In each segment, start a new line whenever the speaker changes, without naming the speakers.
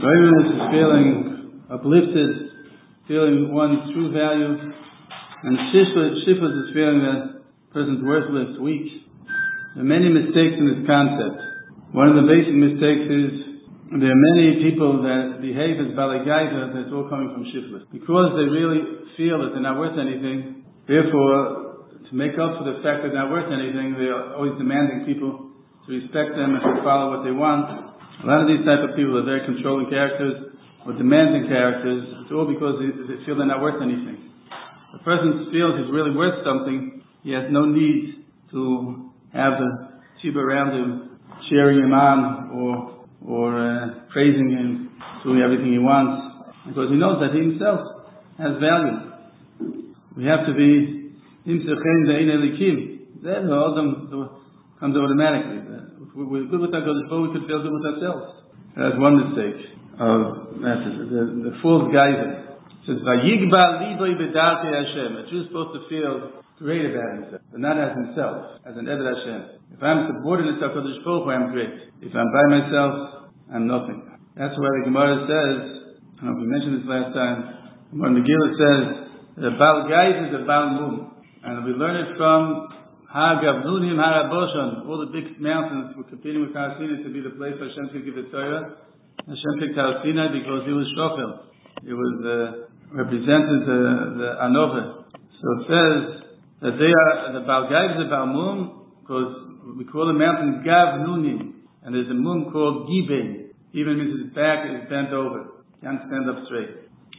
Awareness is feeling uplifted, feeling one's true value, and shiftless is feeling that a person's worthless, weak. There are many mistakes in this concept. One of the basic mistakes is there are many people that behave as balagaiva that's all coming from shiftless. Because they really feel that they're not worth anything, therefore, to make up for the fact that they're not worth anything, they're always demanding people to respect them and to follow what they want. A lot of these type of people are very controlling characters or demanding characters. It's all because they feel they're not worth anything. If a person feels he's really worth something, he has no need to have the tzibur around him cheering him on or praising him, doing everything he wants, because he knows that he himself has value. We have to be imsechen ve'ein elikim. Then the Adam comes automatically. If we're good with our Kodesh Baruch Hu, we could feel good with ourselves. That's one mistake of the false geyser. It says, "Vayigba liboy b'darkei Hashem." A Jew is supposed to feel great about himself, but not as himself, as an Eved Hashem. If I'm subordinate to HaKadosh Baruch Hu, I'm great. If I'm by myself, I'm nothing. That's why the Gemara says, I don't know if we mentioned this last time, when the Megillah says, the Baal Gaiz is a Baal Mum. And we learn it from Hagav Nunim Haraboshan. All the big mountains were competing with Har Sinai to be the place where Hashem could give the Torah. Hashem picked Har Sinai because he was Shofel. He was represented the Anova. So it says that they are, the Baal Gaiz is a Baal Mum, because we call the mountain Gav Nunim. And there's a Mum called Gibin. Even means his back is bent over. Can't stand up straight.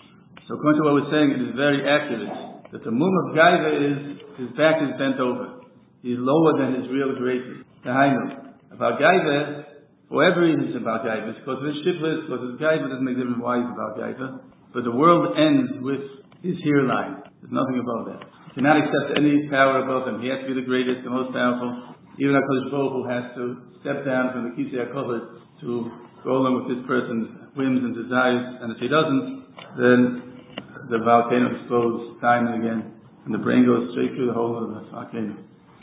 So according to what we're saying, it is very accurate that the Mum of Gaiva is his back is bent over. He's lower than his real greatness. The Hainu. About Gaiva, for every reason it's about Gaiva. It's because of his shiftless, because his Gaiva doesn't make difference why he's about Gaiva. But the world ends with his hairline. There's nothing above that. He cannot accept any power above him. He has to be the greatest, the most powerful. Even HaKadosh Baruch Hu has to step down from the Kisei HaKavod to go along with this person's whims and desires. And if he doesn't, then the volcano explodes time and again, and the brain goes straight through the hole of the volcano.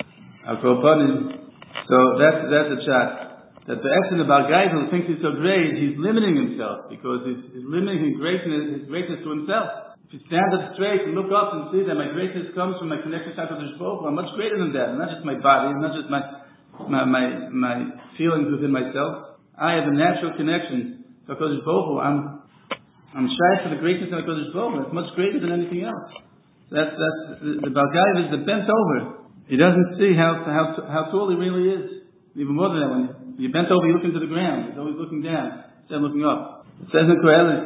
So that's a shot. That the essence about guy who thinks he's so great, he's limiting himself because he's limiting his greatness to himself. If you stand up straight and look up and see that my greatness comes from my connection to HaKadosh Baruch Hu, I'm much greater than that. Not just my body, not just my feelings within myself. I have a natural connection to HaKadosh Baruch Hu. I'm shy for the greatness of HaKadosh Baruch Hu. It's much greater than anything else. That's the Balgaiv is the bent over. He doesn't see how tall he really is. Even more than that, when you're bent over, you look into the ground. He's always looking down instead of looking up. It says in Kohelet,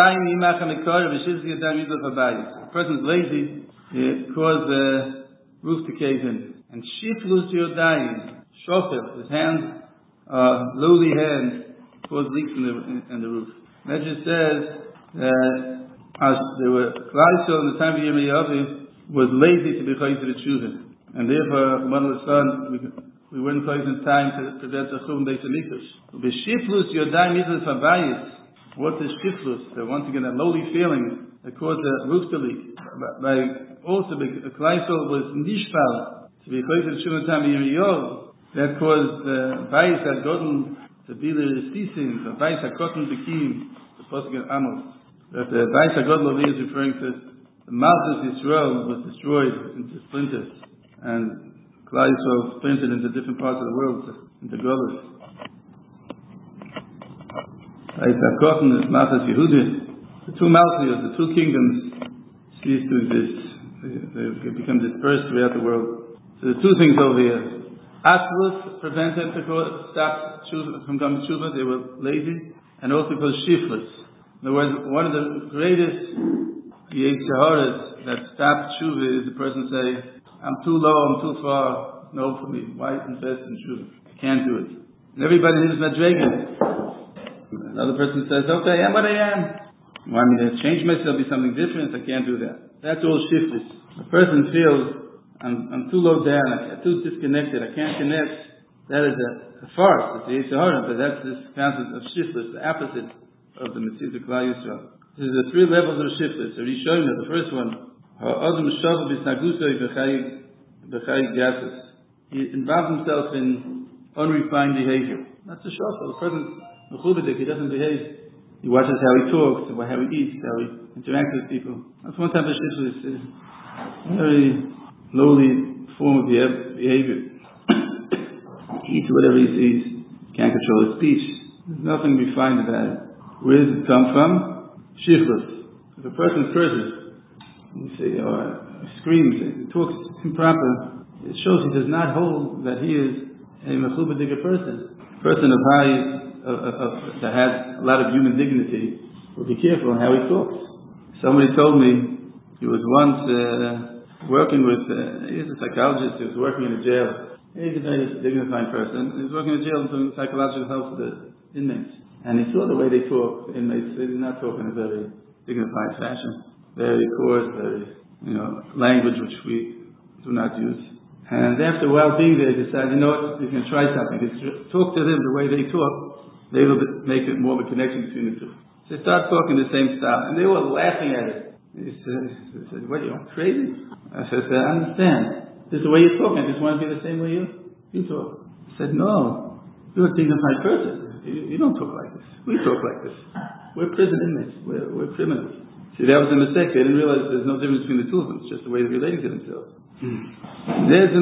a person's lazy, it causes the roof to cave in. And shiflus yodayim, shofel, his hands, lowly hands, cause leaks in the roof. Medrash says that there were Klaisel in the time of Yirmiyahu was lazy to be chayes to tshuva, and therefore one of the sons we weren't close in time to prevent the chum beis hamikdash. B'shiflus yodayim mitzvah fabayis. What is shiflus? Once again, a lowly feeling that caused the roof to leak. Also, Klaisel was nishpal to be chayes to tshuva in the time of Yirmiyahu. That caused the bayis had gotten to be the ceasing. The bayis had gotten bekim. The pasuk in Amos. That the bayis had gotten is referring to the Malchus Yisrael was destroyed into splinters and Klal Yisrael splintered into different parts of the world, into Golos. Bayis HaKochen is Malchus Yehudit. The two Malchus, the two kingdoms, cease to exist. They become dispersed throughout the world. So the two things over here. Atzlus prevent them to stop from coming to tshuva. They were lazy, and also because shiftless. In other words, one of the greatest yetzer that stops tshuva is the person say, "I'm too low, I'm too far, no for me. Why invest in tshuva? I can't do it." And everybody is madregan. Another person says, "Okay, I am what I am. You want me to change myself, be something different? I can't do that." That's all shiftless. The person feels, I'm too low down, I'm too disconnected, I can't connect. That is a farce. It's a yetzer hara, but that's this concept of shiftless, the opposite of the Mesilas Klal Yisrael. This is the three levels of shiftless. So Rishon, the first one, he involves himself in unrefined behavior. That's a shofel. The person, he doesn't behave He watches how he talks, how he eats, how he interacts with people. That's one type of shiftless, very lowly form of behavior. He eats whatever he sees. Can't control his speech. There's nothing refined about it. Where does it come from? Shiftless. If a person curses, you say, or screams, he talks improper, it shows he does not hold that he is a mechubadik person. A person of high, that has a lot of human dignity will be careful how he talks. Somebody told me he was once working with, he's a psychologist, he was working in a jail. He's a very dignified person. He was working in a jail doing psychological help for the inmates. And he saw the way they talk. The inmates, they did not talk in a very dignified fashion. Very coarse, very, language which we do not use. And after a while being there, he decided, you can try something. Talk to them the way they talk. They will make it more of a connection between the two. So they started talking the same style. And they were laughing at it. He said, what, you crazy? I said, I understand. This is the way you talk. I just want to be the same way you talk. He said, no, you're a dignified person. You don't talk like this. We talk like this. We're prison inmates. We're criminals. See, that was a mistake. They didn't realize there's no difference between the two of them. It's just the way they're relating to themselves. That's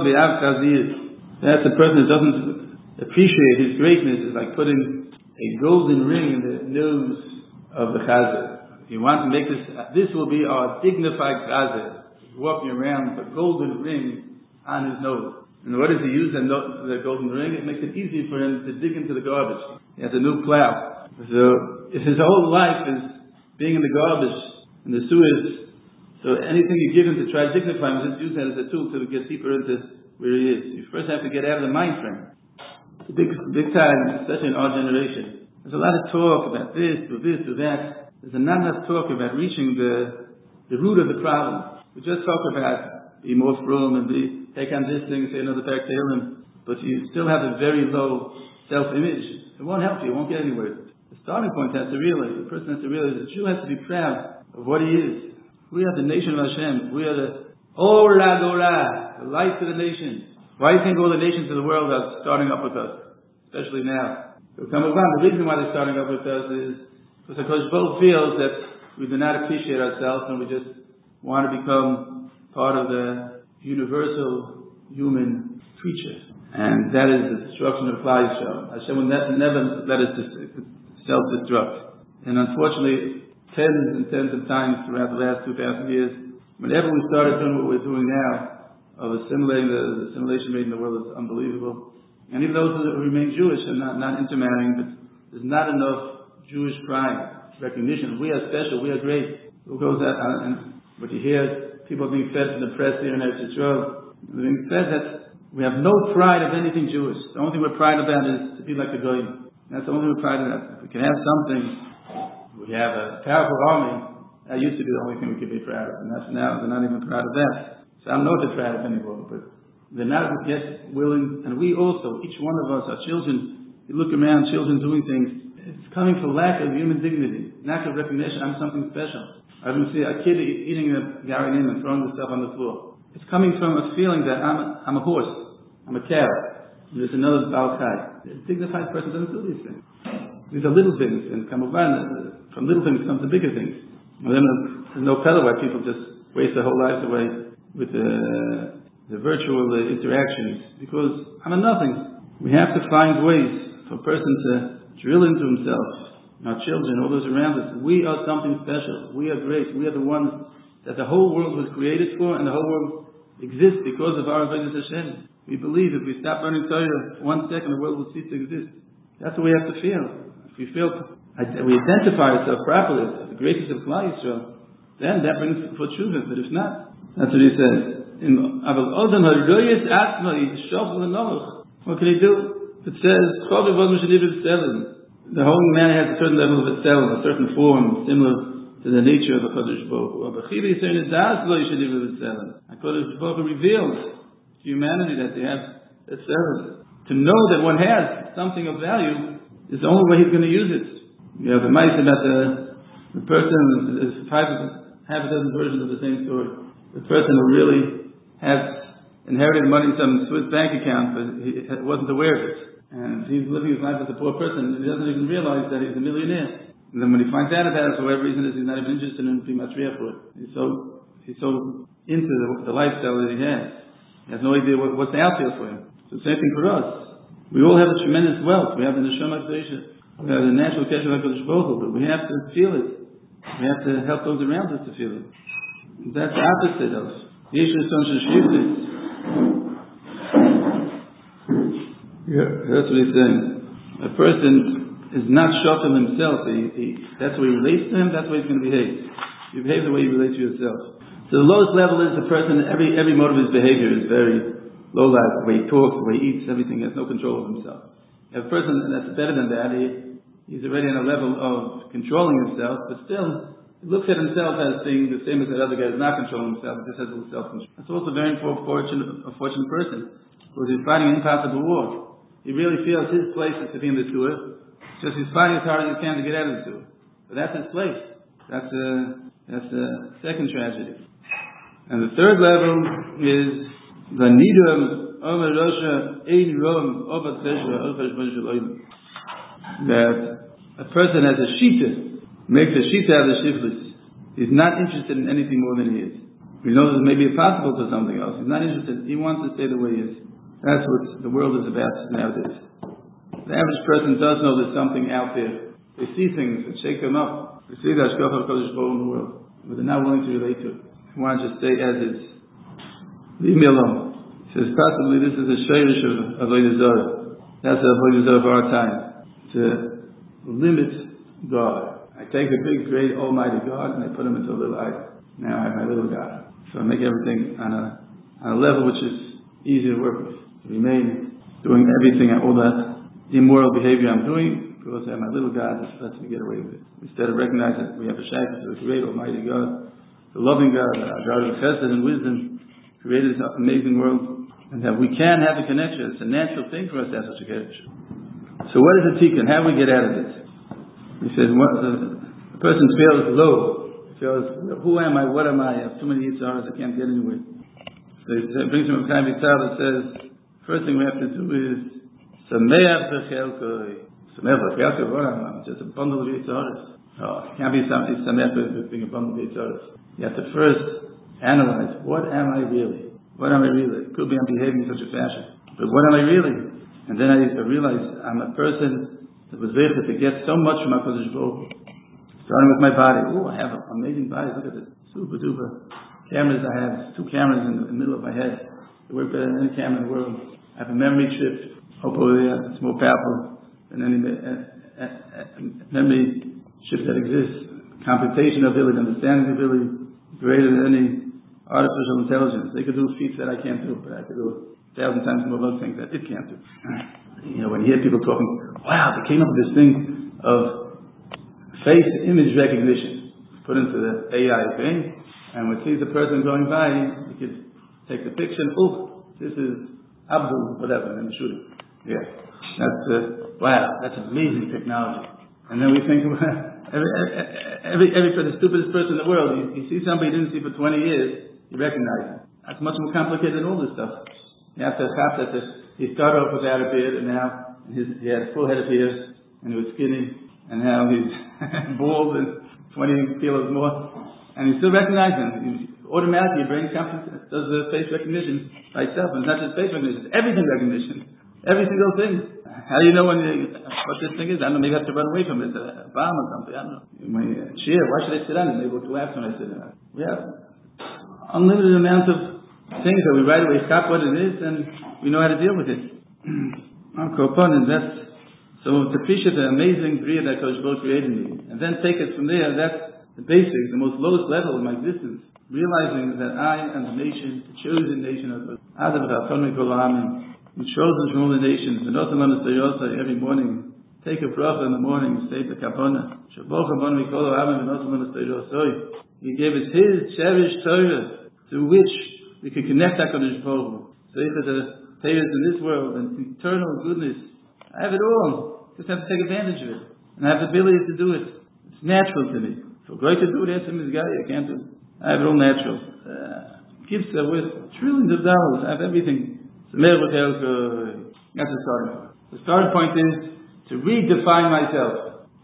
the person who doesn't appreciate his greatness. Is like putting a golden ring in the nose of the chazer. You want to make this will be our dignified chazer. Walking around with a golden ring on his nose. And what does he use the golden ring? It makes it easy for him to dig into the garbage. He has a new plow. So if his whole life is being in the garbage, in the sewers, so anything you give him to try to dignify him, just use that as a tool to get deeper into where he is. You first have to get out of the mind frame. It's a big time, especially in our generation. There's a lot of talk about this, or that. There's not enough talk about reaching the root of the problem. We just talk about be more frum and take on this thing, say another back to him, but you still have a very low self-image. It won't help you. It won't get anywhere. The starting point has to realize, the person has to realize, the Jew has to be proud of what he is. We are the nation of Hashem. We are the Or Lagora, the light to the nations. Why do you think all the nations of the world are starting up with us? Especially now. So the reason why they're starting up with us is because both feels that we do not appreciate ourselves and we just want to become part of the universal human creature. And that is the destruction of Klal Yisrael. Hashem will never let us self-destruct. And unfortunately, tens and tens of times throughout the last 2,000 years, whenever we started doing what we're doing now, of assimilating, the assimilation rate in the world is unbelievable. And even those who remain Jewish and not intermarrying, but there's not enough Jewish pride, recognition. We are special, we are great. Who goes out and what you hear, people being fed from the press here in Eretz Yisrael, being fed that we have no pride of anything Jewish. The only thing we're proud about is to be like the Goyim. That's the only thing we're proud about. If we can have something, we have a powerful army. That used to be the only thing we could be proud of. And that's now, they're not even proud of that. So I don't know if they're proud of anymore, but they're not yet willing. And we also, each one of us, our children, you look around, children doing things, it's coming from lack of human dignity, lack of recognition. I'm something special. I don't see a kid eating a garin and throwing the stuff on the floor. It's coming from a feeling that I'm a horse, I'm a cow, and there's another balchai. A dignified person doesn't do these things. These are little things, and from little things comes to bigger things. And then there's no color why people just waste their whole lives away with the virtual interactions, because I'm a nothing. We have to find ways for a person to drill into himself, our children, all those around us. We are something special. We are great. We are the ones that the whole world was created for, and the whole world exists because of our avodas Hashem. We believe if we stop learning Torah 1 second, the world will cease to exist. That's what we have to feel. If we we identify ourselves properly as the greatest of Klal Yisrael, then that brings for tshuva. But if not, that's what he says. What can he do? It says, the holy man has a certain level of itself, a certain form, similar to the nature of the Kodesh Baruch Hu. HaKadosh Baruch Hu reveals to humanity that they have itself. To know that one has something of value is the only way he's going to use it. You have a mice about the person, there's half a dozen versions of the same story. The person who really has inherited money in some Swiss bank account, but he wasn't aware of it. And he's living his life as a poor person, and he doesn't even realize that he's a millionaire. And then when he finds out about it, for whatever reason, he's not even interested in being matriach for it. He's so into the lifestyle that he has. He has no idea what's out there for him. So the same thing for us. We all have a tremendous wealth. We have the neshama kedusha. We have the natural kesher HaKadosh Baruch Hu, but we have to feel it. We have to help those around us to feel it. That's the opposite of Yeshua Son Sheshivlis. That's what he's saying. A person is not shocking himself. That's the way he relates to him, that's the way he's going to behave. You behave the way you relate to yourself. So the lowest level is the person, every mode of his behavior is very low life. The way he talks, the way he eats, everything, has no control of himself. You have a person that's better than that, he's already on a level of controlling himself, but still, he looks at himself as being the same as that other guy who's not controlling himself, just has a little self-control. That's also a very fortunate person, because he's fighting an impossible war. He really feels his place is to be in the sewer. Just he's fighting as hard as he can to get out of the sewer. But that's his place. That's the second tragedy. And the third level is the nidum omer rosha ein rom obat cheshva ofer shmon shel that a person has a shita, makes a shita out of shiflis. He's not interested in anything more than he is. He knows it may be possible for something else. He's not interested. He wants to stay the way he is. That's what the world is about nowadays. The average person does know there's something out there. They see things that shake them up. They see the Hashgacha HaKadosh Baruch Hu in the world, but they're not willing to relate to it. They want to just stay as is. Leave me alone. He says, possibly this is a shayrish of Avodah Zarah. That's the Avodah Zarah of our time. To limit God. I take the big, great, almighty God and I put him into a little idol. Now I have my little God. So I make everything on a level which is easy to work with. To remain doing everything, all that immoral behavior I'm doing, because I have my little God that lets me get away with it. Instead of recognizing we have a shaykh to the great almighty God, the loving God, our God of chesed and wisdom, created this amazing world, and that we can have a connection. It's a natural thing for us to have such a connection. So what is a tikkun? How do we get out of this? He says, the person feels low. He feels, who am I? What am I? I have too many yitzaros, I can't get anywhere. So it brings him a kind of yitzar that says, first thing we have to do is Sameach b'chelkoi. Sameach b'chelkoi, what am I? Just a bundle of yitzaros. Oh, it can't be something Sameach being a bundle of yitzaros. You have to first analyze, what am I really? What am I really? It could be I'm behaving in such a fashion. But what am I really? And then I realize I'm a person that was able to get so much from HaKadosh Baruch Hu. Starting with my body. Oh, I have an amazing body. Look at this. Super duper cameras I have. 2 cameras in the middle of my head. They work better than any camera in the world. I have a memory chip. Hopefully it's more powerful than any memory chip that exists. Computation ability, understanding ability, greater than any artificial intelligence. They could do feats that I can't do, but I could do 1,000 times more of those things that it can't do. You know, when you hear people talking, wow, they came up with this thing of face image recognition. Put into the AI thing, and when it sees the person going by, you could take the picture and, oh, this is Abdul, whatever, and shoot him. Yeah. That's, wow, that's amazing technology. And then we think, the stupidest person in the world, you see somebody you didn't see for 20 years, you recognize him. That's much more complicated than all this stuff. You have to accept that he started off without a beard, and now he had a full head of hair, and he was skinny, and now he's bald and 20 kilos more, and you still recognize him. Automatically, your brain does the face recognition by itself, and it's not just face recognition, it's everything recognition. Every single thing. How do you know what this thing is? I don't know, maybe I have to run away from it. A bomb or something. I don't know. When you cheer, why should I sit down? Maybe we'll collapse when I sit down. We have unlimited amounts of things that we right away stop what it is and we know how to deal with it. So to appreciate the amazing Bria that Kodesh Baruch created me. And then take it from there, that's the basics, the most lowest level of my existence. Realizing that I am the nation, the chosen nation of God. He chosen from all the nations, and every morning, take a bracha in the morning, say the kapona. He gave us His cherished Torah, through which we can connect HaKadosh Baruch Hu. Say that the Torah in this world and eternal goodness. I have it all. Just have to take advantage of it, and I have the ability to do it. It's natural to me. For God to do it, ask him his guy. I can't do it. I have it all natural. Gifts are worth trillions of dollars. I have everything. That's the starting point. The starting point is to redefine myself.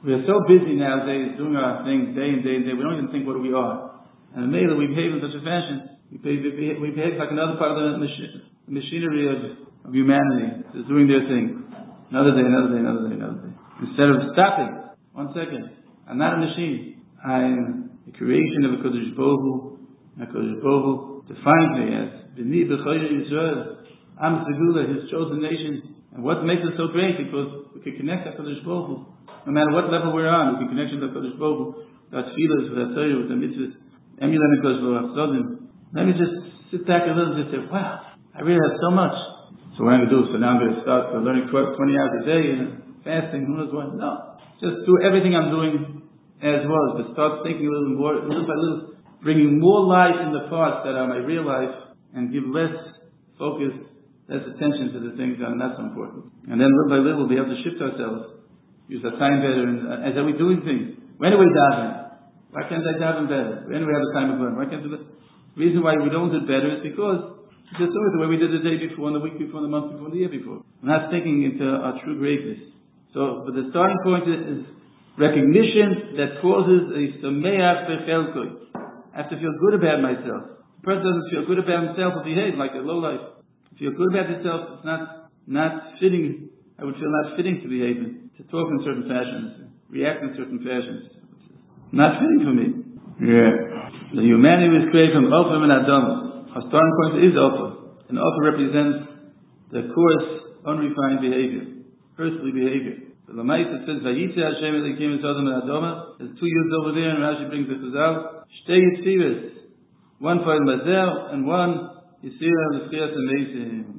We are so busy nowadays doing our things day in, day in, day. We don't even think what we are. And maybe we behave in such a fashion. We behave like another part of the machinery of humanity, just doing their thing. Another day, another day, another day, another day. Instead of stopping, 1 second, I'm not a machine. I'm the creation of a Kodesh Baruch Hu. HaKadosh Baruch Hu defines me as B'ni B'chayr Yisrael. I'm Segula, His chosen nation. And what makes us so great? Because we can connect to HaKadosh Baruch Hu. No matter what level we're on, we can connect to HaKadosh Baruch Hu. With our tefillas, with our Torah, with the mitzvahs. Emulat HaKadosh Baruch Hu. Let me just sit back a little and just say, wow, I really have so much. So what I'm going to do, so now I'm going to start learning 20 hours a day and fasting, who knows what. No. Just do everything I'm doing as was, but start thinking a little more, little by little, bringing more life in the parts that are my real life, and give less focus, less attention to the things that are not so important. And then little by little we'll be able to shift ourselves, use our time better, and as are we doing things? When are we davening? Why can't I daven better? When do we have the time of learn? Why can't we? The reason why we don't do it better is because we just do it the way we did the day before, and the week before, and the month before, and the year before. We're not thinking into our true greatness. So, but the starting point is recognition that causes a sameach bechelkoi. I have to feel good about myself. If a person doesn't feel good about himself, will behave like a lowlife. Feel good about yourself, it's not fitting. I would feel not fitting to behave, to talk in certain fashions, react in certain fashions. Not fitting for me. Yeah. The humanity was created from Ofer and Adam. Our starting point is Ofer. And Ofer represents the coarse, unrefined behavior, earthly behavior. So the Maisa says, Vayitze Hashem Elikim Sodom and Adoma. There's 2 years over there, and Rashi brings the Chazal. Shtei Yitziris. One for Mazel, and one Yisira L'Chiyat Ameisim.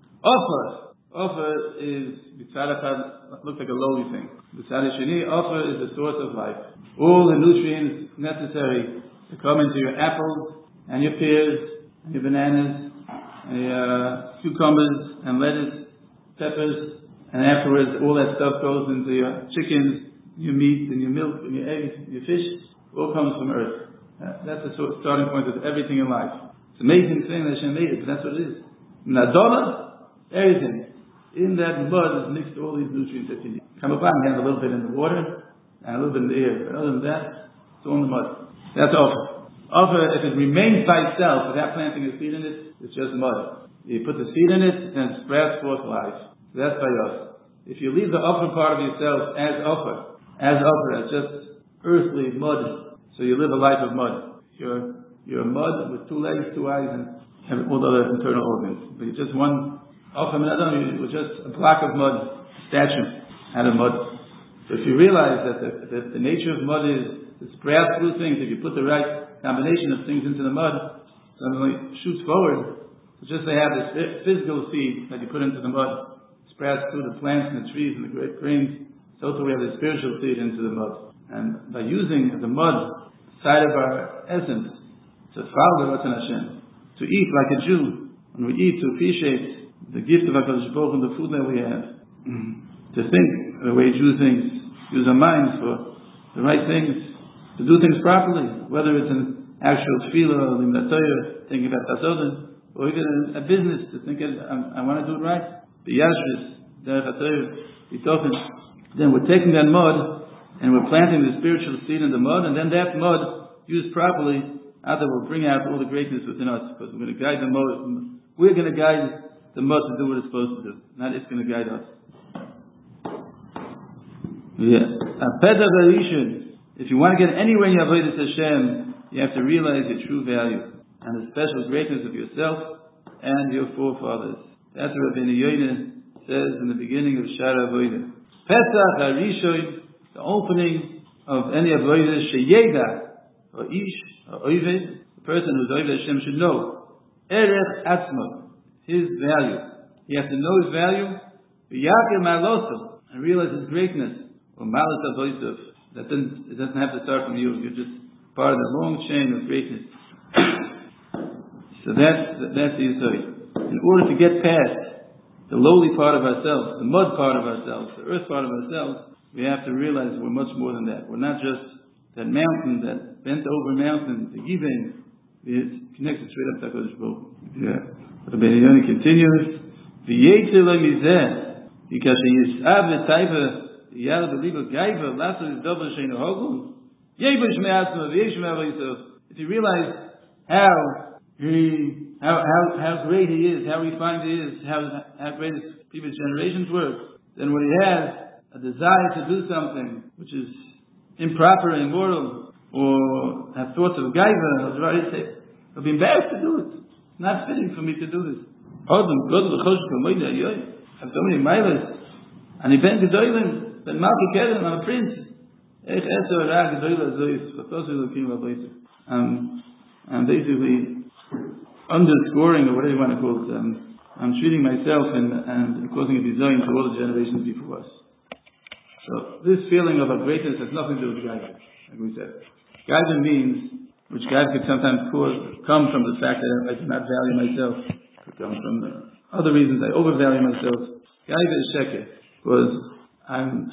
Ofer is, looks like a lowly thing. B'tzad Sheni, Ofer is the source of life. All the nutrients necessary to come into your apples, and your pears, and your bananas, and your cucumbers, and lettuce, peppers, and afterwards, all that stuff goes into your chickens, your meat, and your milk, and your eggs, and your fish. It all comes from earth. That's the starting point of everything in life. It's an amazing thing that Hashem made it, but that's what it is. In Adama, everything. In that mud is mixed all these nutrients that you need. Come upon, you have a little bit in the water, and a little bit in the air. But other than that, it's all in the mud. That's Ofer. Ofer, if it remains by itself, without planting a seed in it, it's just mud. You put the seed in it, then it sprouts forth life. That's by us. If you leave the Ofer part of yourself as Ofer, as just earthly mud, so you live a life of mud. You're mud with 2 legs, 2 eyes, and all the other internal organs. But you're just one Ofer and Adam, you're just a block of mud, a statue out of mud. So if you realize that the nature of mud is to sprout through things, if you put the right combination of things into the mud, suddenly it shoots forward. So just they have this physical seed that you put into the mud, sprouts through the plants and the trees and the great grains. So also we have the spiritual seed into the mud. And by using the mud, side of our essence, to follow the Ratzon Hashem, to eat like a Jew, when we eat, to appreciate the gift of HaKadosh Baruch Hu and the food that we have, to think the way Jews think, use our minds for the right things, to do things properly, whether it's an actual tefillah, or limdat Torah, thinking about Chasodim, or even a business, to think, I want to do it right. The Yashris, Derech HaTorah, Bitochen. Then we're taking that mud, and we're planting the spiritual seed in the mud, and then that mud, used properly, Ada will bring out all the greatness within us, because we're going to guide the mud. We're going to guide the mud to do what it's supposed to do, not it's going to guide us. Yeah. If you want to get anywhere in your avodas Hashem, you have to realize your true value and the special greatness of yourself and your forefathers. That's what Rabbeinu Yoina says in the beginning of Shara Avodah. Pesach HaRishon, the opening of any avodah, sheyeda, or ish, or oived, the person who's oived Hashem should know erech atzmo, his value. He has to know his value, v'yakir ma'aloso, and realize his greatness, or malas avodah. It doesn't have to start from you. You're just part of the long chain of greatness. So that's the Yisod. In order to get past the lowly part of ourselves, the mud part of ourselves, the earth part of ourselves, we have to realize we're much more than that. We're not just that mountain, that bent over mountain, the Yibin, is connected straight up to HaKadosh Baruch Hu. Yeah. Rabbi Yoni continues, V'yetzer lo mizeh, because he is av v'taiva Yad Beliba Gaiva, Lasso is double Shane Hogun. Yebush Measma, Viesh Mavisa. If you realize how great he is, how refined he is, how great his previous generations were, then when he has a desire to do something which is improper and immoral, or have thoughts of Gaiva, he'll be embarrassed to do it. It's not fitting for me to do this. I've so many miles, and he been gedolim, ben Malki Keren, I'm a prince. I'm basically underscoring, or whatever you want to call it. I'm treating myself and causing a design to all the generations before us. So this feeling of a greatness has nothing to do with Gaiva, like we said. Gaiva means, which Gaiva could sometimes come from the fact that I do not value myself. It could come from other reasons. I overvalue myself. Gaiva is sheker, because I'm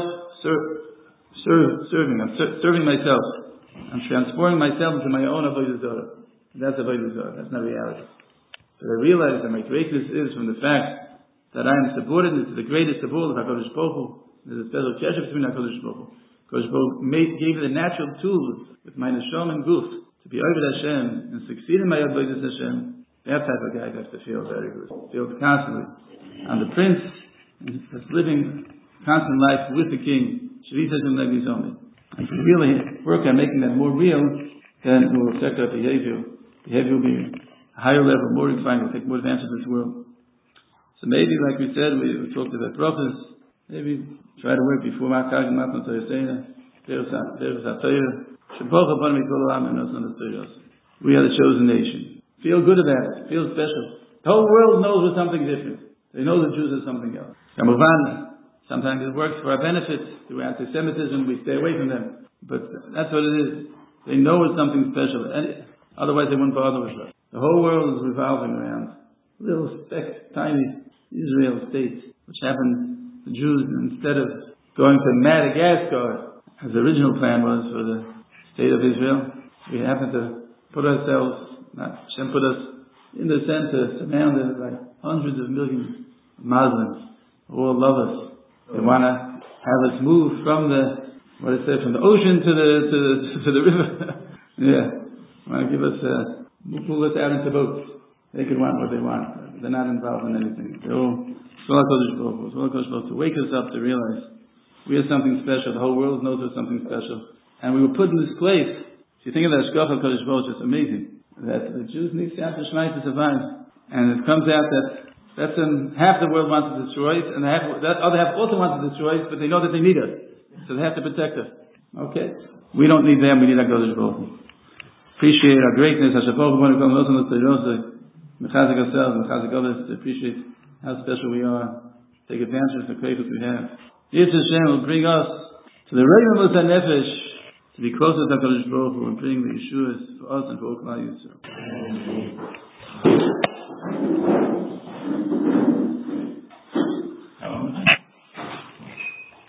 serving. I'm serving myself. I'm transforming myself into my own avodah zarah. That's avodah zarah. That's not reality. But I realize that my greatness is from the fact that I am subordinate to the greatest of all, of HaKadosh Baruch Hu. There's a special kesher between HaKadosh Baruch Hu. HaKadosh Baruch Hu gave me the natural tools with my neshama and guf to be over Hashem and succeed in my avodah Hashem. That type of guy has to feel very good. Feels constantly. And the prince is living constant life with the king. Shavit Hashem Levi's only. And if we really work on making that more real, then it will affect our behavior. Behavior will be a higher level, more refined, will take more advantage in this world. So maybe, like we said, we talked about prophets. Maybe try to work before Ma'akag and Matan Torah Be'ez HaTorah. Shebach upon me kol ha'am and us on the Torah. We are the chosen nation. Feel good about it. Feel special. The whole world knows we're something different. They know the Jews are something else. Sometimes it works for our benefit. Through anti-Semitism, we stay away from them. But that's what it is. They know it's something special. And otherwise they wouldn't bother with us. The whole world is revolving around little tiny Israel state, which happened, the Jews, instead of going to Madagascar, as the original plan was for the state of Israel, we happened to put ourselves, Hashem put us in the center, surrounded by hundreds of millions of Muslims who all love us. They want to have us move from the ocean to the river. Yeah. They want to give us, pull us out into boats. They can want what they want. They're not involved in anything. They're all to wake us up to realize we are something special. The whole world knows we're something special. And we were put in this place. If you think of the Hashgacha Kodesh Baruch, it's amazing that the Jews need Siyata Shmai to survive. And it comes out that half the world wants to destroy it, and that other half also wants to destroy it, but they know that they need us. So they have to protect us. Okay? We don't need them, we need HaKadosh Baruch Hu. Appreciate our greatness. Hashem Baruch Hu, mechazik ourselves, mechazik others, to appreciate how special we are. Take advantage of the greatness we have. Yitzhak Hashem will bring us to the Re'im of Nefesh, to be closer to HaKadosh Baruch Hu, and bring the Yeshuas for us and for all Klal Yisrael.